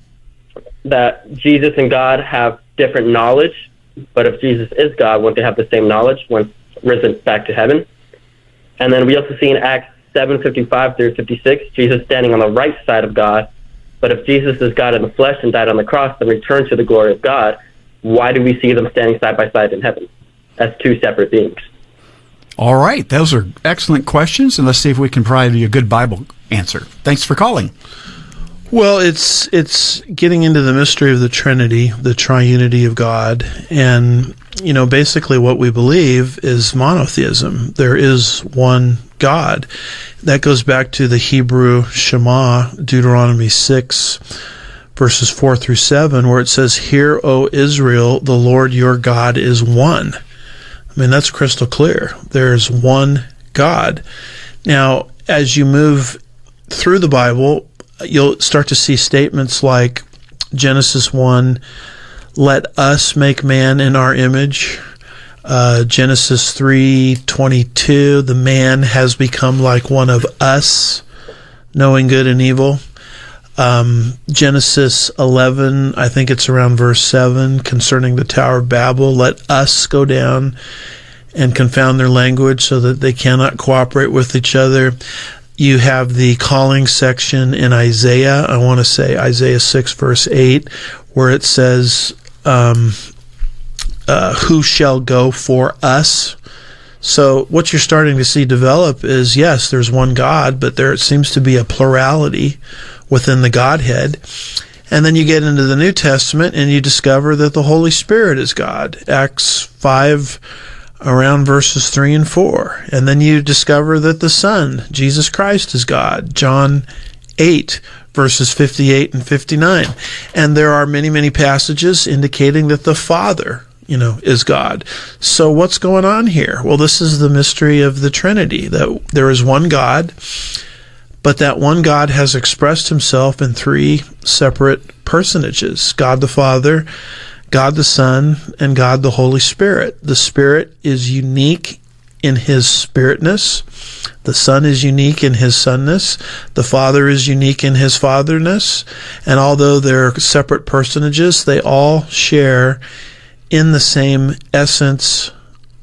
that Jesus and God have different knowledge, but if Jesus is God, won't they have the same knowledge when risen back to heaven? And then we also see in Acts seven, fifty-five through fifty-six, Jesus standing on the right side of God. But if Jesus is God in the flesh and died on the cross and returned to the glory of God, why do we see them standing side by side in heaven as two separate beings? All right. Those are excellent questions, and let's see if we can provide you a good Bible answer. Thanks for calling. Well, it's it's getting into the mystery of the Trinity, the triunity of God, and you know, basically what we believe is monotheism. There is one God. That goes back to the Hebrew Shema, Deuteronomy six, verses four through seven, where it says, "Hear, O Israel, the Lord your God is one." I mean, that's crystal clear. There's one God. Now, as you move through the Bible, you'll start to see statements like Genesis one, let us make man in our image. Uh, Genesis three twenty-two, the man has become like one of us, knowing good and evil. Um, Genesis eleven, I think it's around verse seven, concerning the Tower of Babel, let us go down and confound their language so that they cannot cooperate with each other. You have the calling section in Isaiah. I want to say Isaiah six, verse eight, where it says, um, uh, who shall go for us? So what you're starting to see develop is, yes, there's one God, but there seems to be a plurality within the Godhead. And then you get into the New Testament and you discover that the Holy Spirit is God. Acts five, around verses three and four. And then you discover that the Son, Jesus Christ, is God. John eight, verses fifty-eight and fifty-nine. And there are many, many passages indicating that the Father, you know, is God. So what's going on here? Well, this is the mystery of the Trinity, that there is one God, but that one God has expressed himself in three separate personages: God the Father, God the Son, and God the Holy Spirit. The Spirit is unique in his spiritness. The Son is unique in his sonness. The Father is unique in his fatherness. And although they're separate personages, they all share in the same essence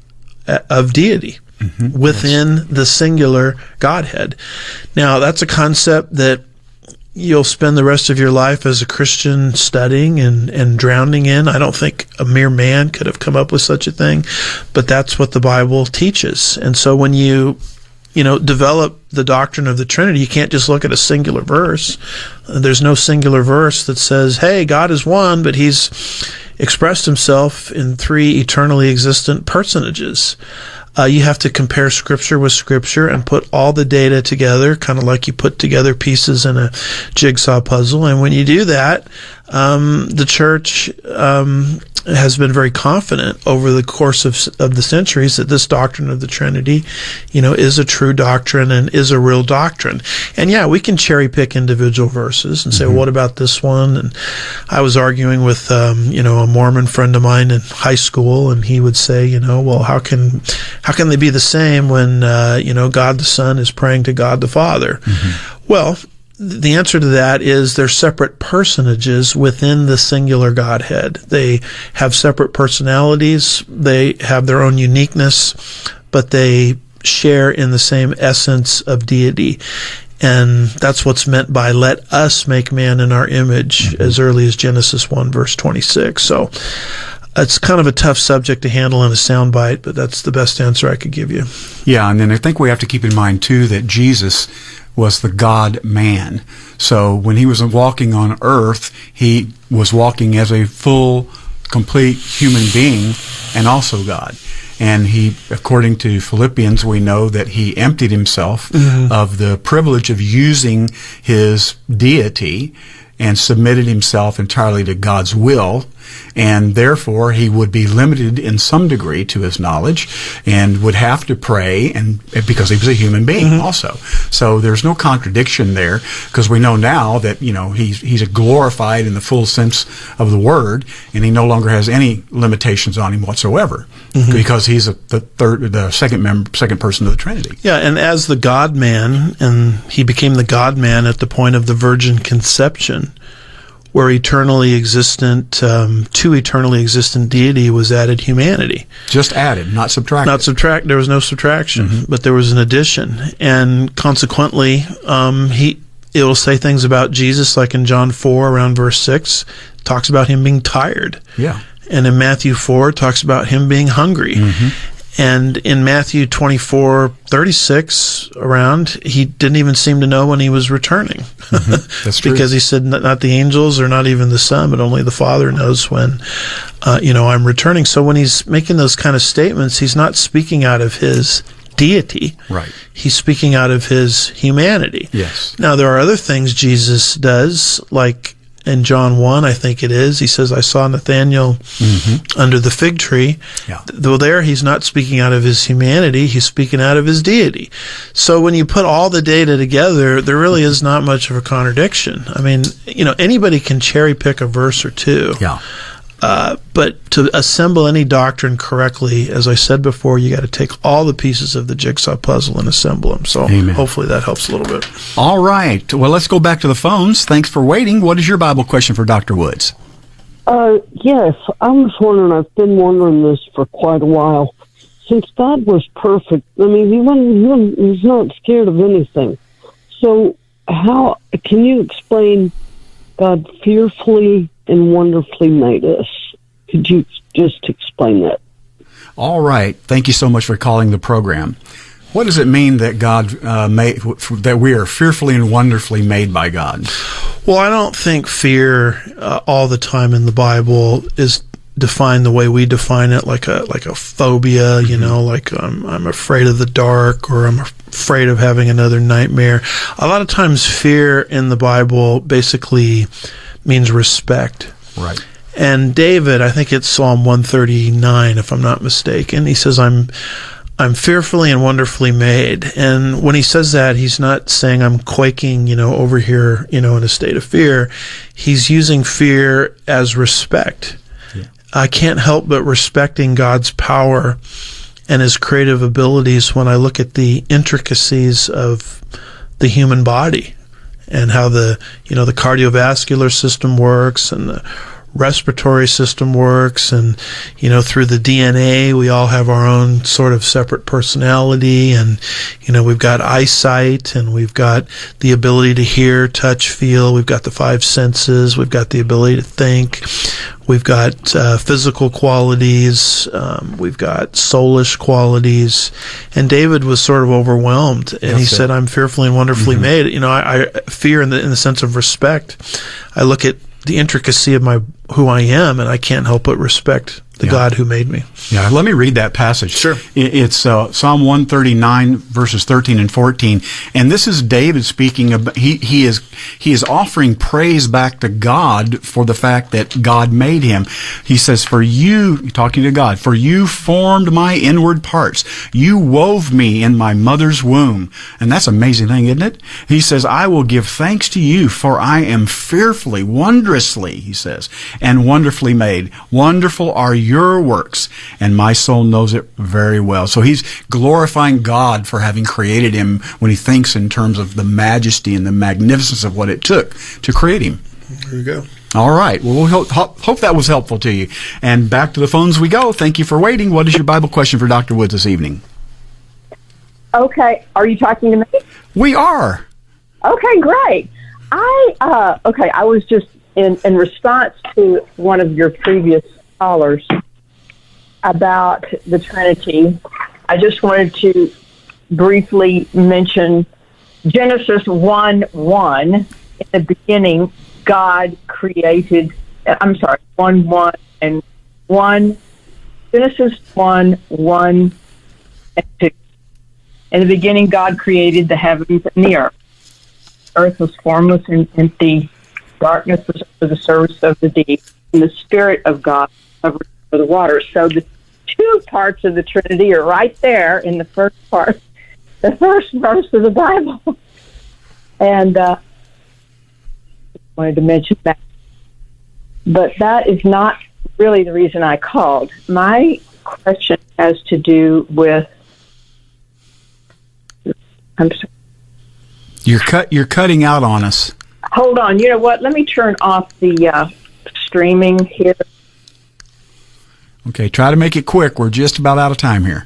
of deity. Mm-hmm. Within yes. the singular Godhead. Now, that's a concept that you'll spend the rest of your life as a Christian studying and, and drowning in. I don't think a mere man could have come up with such a thing, but that's what the Bible teaches. And so when you, you know, develop the doctrine of the Trinity, you can't just look at a singular verse. There's no singular verse that says, hey, God is one, but he's expressed himself in three eternally existent personages. Uh, you have to compare Scripture with Scripture and put all the data together, kind of like you put together pieces in a jigsaw puzzle. And when you do that, um, the church um, has been very confident over the course of of the centuries that this doctrine of the Trinity, you know, is a true doctrine and is a real doctrine. And yeah, we can cherry pick individual verses and say, mm-hmm. well, what about this one? And I was arguing with, um, you know, a Mormon friend of mine in high school, and he would say, you know, well, how can how can they be the same when, uh, you know, God the Son is praying to God the Father? Mm-hmm. Well, the answer to that is they're separate personages within the singular Godhead. They have separate personalities. They have their own uniqueness, but they share in the same essence of deity. And that's what's meant by let us make man in our image, mm-hmm. as early as Genesis one, verse twenty-six. So it's kind of a tough subject to handle in a soundbite, but that's the best answer I could give you. Yeah, and then I think we have to keep in mind, too, that Jesus was the God-man. So when he was walking on earth, he was walking as a full, complete human being and also God. And he, according to Philippians, we know that he emptied himself mm-hmm. of the privilege of using his deity and submitted himself entirely to God's will, and therefore he would be limited in some degree to his knowledge and would have to pray, and because he was a human being mm-hmm. also. So there's no contradiction there, because we know now that, you know, he's he's glorified in the full sense of the word, and he no longer has any limitations on him whatsoever, mm-hmm. because he's a, the third, the second member, second person of the Trinity. Yeah, and as the God-man, and he became the God-man at the point of the virgin conception, where eternally existent, um, to eternally existent deity was added humanity. Just added, not subtracted. Not subtract. There was no subtraction, mm-hmm. but there was an addition, and consequently, um, he it will say things about Jesus, like in John four, around verse six, talks about him being tired. Yeah, and in Matthew four, it talks about him being hungry. Mm-hmm. And in Matthew twenty-four, thirty-six, around, he didn't even seem to know when he was returning. Mm-hmm. That's true. Because he said, not, not the angels or not even the Son, but only the Father knows when, uh, you know, I'm returning. So when he's making those kind of statements, he's not speaking out of his deity. Right. He's speaking out of his humanity. Yes. Now, there are other things Jesus does, like in John one, I think it is, he says, I saw Nathanael mm-hmm. under the fig tree. Yeah. Though there, he's not speaking out of his humanity, he's speaking out of his deity. So when you put all the data together, there really is not much of a contradiction. I mean, you know, anybody can cherry pick a verse or two. Yeah. Uh, but to assemble any doctrine correctly, as I said before, you got to take all the pieces of the jigsaw puzzle and assemble them. So Amen. Hopefully that helps a little bit. All right. Well, let's go back to the phones. Thanks for waiting. What is your Bible question for Doctor Woods? Uh, yes, I was wondering, I've been wondering this for quite a while. since God was perfect, I mean, he wasn't, he wasn't, he was not scared of anything. So how, can you explain God fearfully and wonderfully made us? Could you just explain that? All right. Thank you so much for calling the program. What does it mean that God uh, made, that we are fearfully and wonderfully made by God? Well, I don't think fear uh, all the time in the Bible is defined the way we define it, like a like a phobia, you know, like um, I'm afraid of the dark, or I'm afraid of having another nightmare. A lot of times fear in the Bible basically means respect. Right. And David, I think it's Psalm one thirty-nine, if I'm not mistaken, he says, I'm I'm fearfully and wonderfully made. And when he says that, he's not saying I'm quaking, you know, over here, you know, in a state of fear. He's using fear as respect. Yeah. I can't help but respecting God's power and his creative abilities when I look at the intricacies of the human body and how the, you know, the cardiovascular system works and the respiratory system works, and you know, through the D N A we all have our own sort of separate personality, and you know, we've got eyesight, and we've got the ability to hear, touch, feel, we've got the five senses, we've got the ability to think, we've got uh, physical qualities, um, we've got soulish qualities. And David was sort of overwhelmed, and That's he it. said, I'm fearfully and wonderfully mm-hmm. made. You know, I, I fear in the in the sense of respect. I look at the intricacy of my who I am, and I can't help but respect the yeah. God who made me. Yeah, let me read that passage. Sure. It's uh, Psalm one thirty-nine, verses thirteen and fourteen, and this is David speaking. About, he he is he is offering praise back to God for the fact that God made him. He says, "For you," talking to God, "for you formed my inward parts. You wove me in my mother's womb." And that's an amazing thing, isn't it? He says, "I will give thanks to you, for I am fearfully, wondrously," he says, "and wonderfully made. Wonderful are you your works, and my soul knows it very well." So he's glorifying God for having created him when he thinks in terms of the majesty and the magnificence of what it took to create him. There you go. All right. Well, we hope, hope that was helpful to you. And back to the phones we go. Thank you for waiting. What is your Bible question for Doctor Woods this evening? Okay. Are you talking to me? We are. Okay, great. I, uh, okay, I was just in, in response to one of your previous callers about the Trinity. I just wanted to briefly mention Genesis one one. In the beginning, God created, I'm sorry, one one and one, Genesis one one and two. In the beginning, God created the heavens and the earth. Earth was formless and empty. Darkness was over the surface of the deep, and the Spirit of God covered the waters. So the two parts of the Trinity are right there in the first part, the first verse of the Bible. And uh, I wanted to mention that. But that is not really the reason I called. My question has to do with... I'm sorry. You're, cut, you're cutting out on us. Hold on. You know what? Let me turn off the uh, streaming here. Okay, try to make it quick. We're just about out of time here.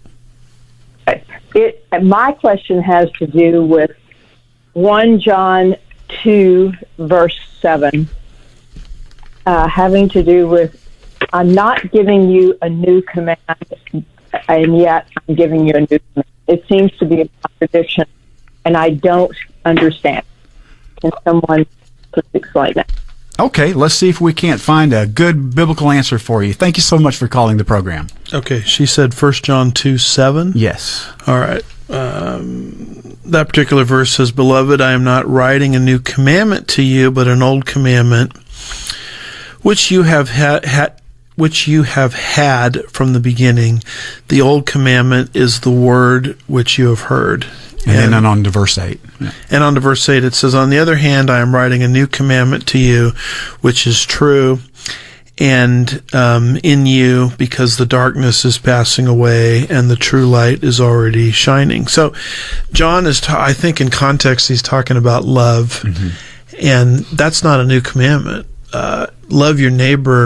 It, my question has to do with First John two, verse seven, uh, having to do with, I'm not giving you a new command, and yet I'm giving you a new command. It seems to be a contradiction, and I don't understand. Can someone please explain that? Okay, let's see if we can't find a good biblical answer for you. Thank you so much for calling the program. Okay, she said First John two seven? Yes. All right. Um, that particular verse says, "Beloved, I am not writing a new commandment to you, but an old commandment, which you have had, ha- which you have had from the beginning. The old commandment is the word which you have heard." And, and then on to verse eight. Yeah. And on to verse eight, it says, "On the other hand, I am writing a new commandment to you, which is true, and um, in you, because the darkness is passing away, and the true light is already shining." So John is, ta- I think in context, he's talking about love, mm-hmm. and that's not a new commandment. Uh, love your neighbor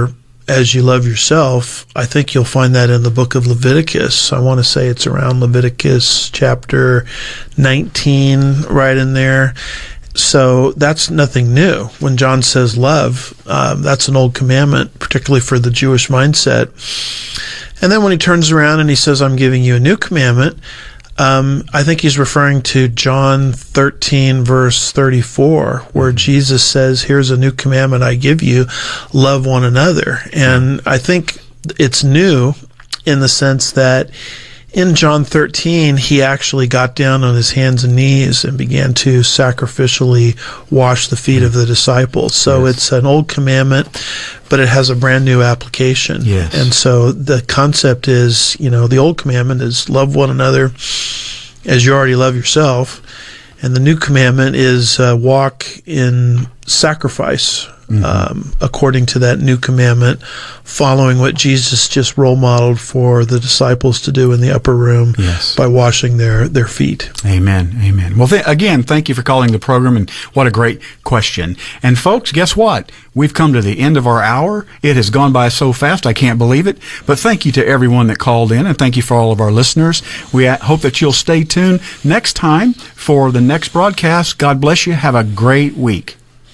as you love yourself, I think you'll find that in the book of Leviticus. I want to say it's around Leviticus chapter nineteen, right in there. So that's nothing new. When John says love, uh, that's an old commandment, particularly for the Jewish mindset. And then when he turns around and he says, I'm giving you a new commandment, um, I think he's referring to John thirteen, verse thirty-four, where Jesus says, here's a new commandment I give you, love one another. And I think it's new in the sense that in John thirteen, he actually got down on his hands and knees and began to sacrificially wash the feet of the disciples. So yes. It's an old commandment, but it has a brand new application. Yes. And so the concept is, you know, the old commandment is love one another as you already love yourself. And the new commandment is uh, walk in sacrifice. Mm-hmm. Um, according to that new commandment, following what Jesus just role modeled for the disciples to do in the upper room yes. by washing their, their feet. Amen. Amen. Well, th- again, thank you for calling the program, and what a great question. And folks, guess what? We've come to the end of our hour. It has gone by so fast, I can't believe it. But thank you to everyone that called in, and thank you for all of our listeners. We hope that you'll stay tuned next time for the next broadcast. God bless you. Have a great week.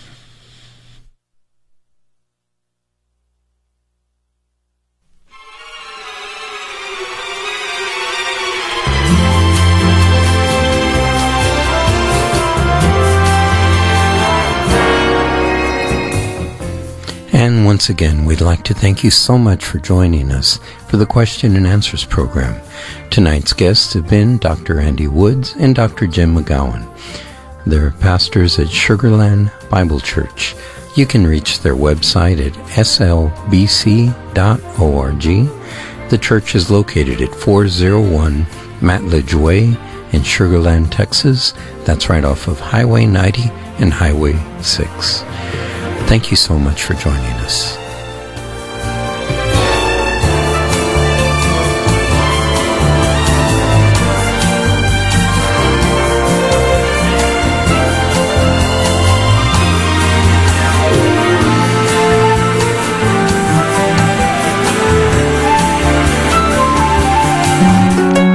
And once again, we'd like to thank you so much for joining us for the Question and Answers program. Tonight's guests have been Doctor Andy Woods and Doctor Jim McGowan. They're pastors at Sugarland Bible Church. You can reach their website at s l b c dot org. The church is located at four oh one Matledge Way in Sugarland, Texas. That's right off of Highway ninety and Highway six. Thank you so much for joining us.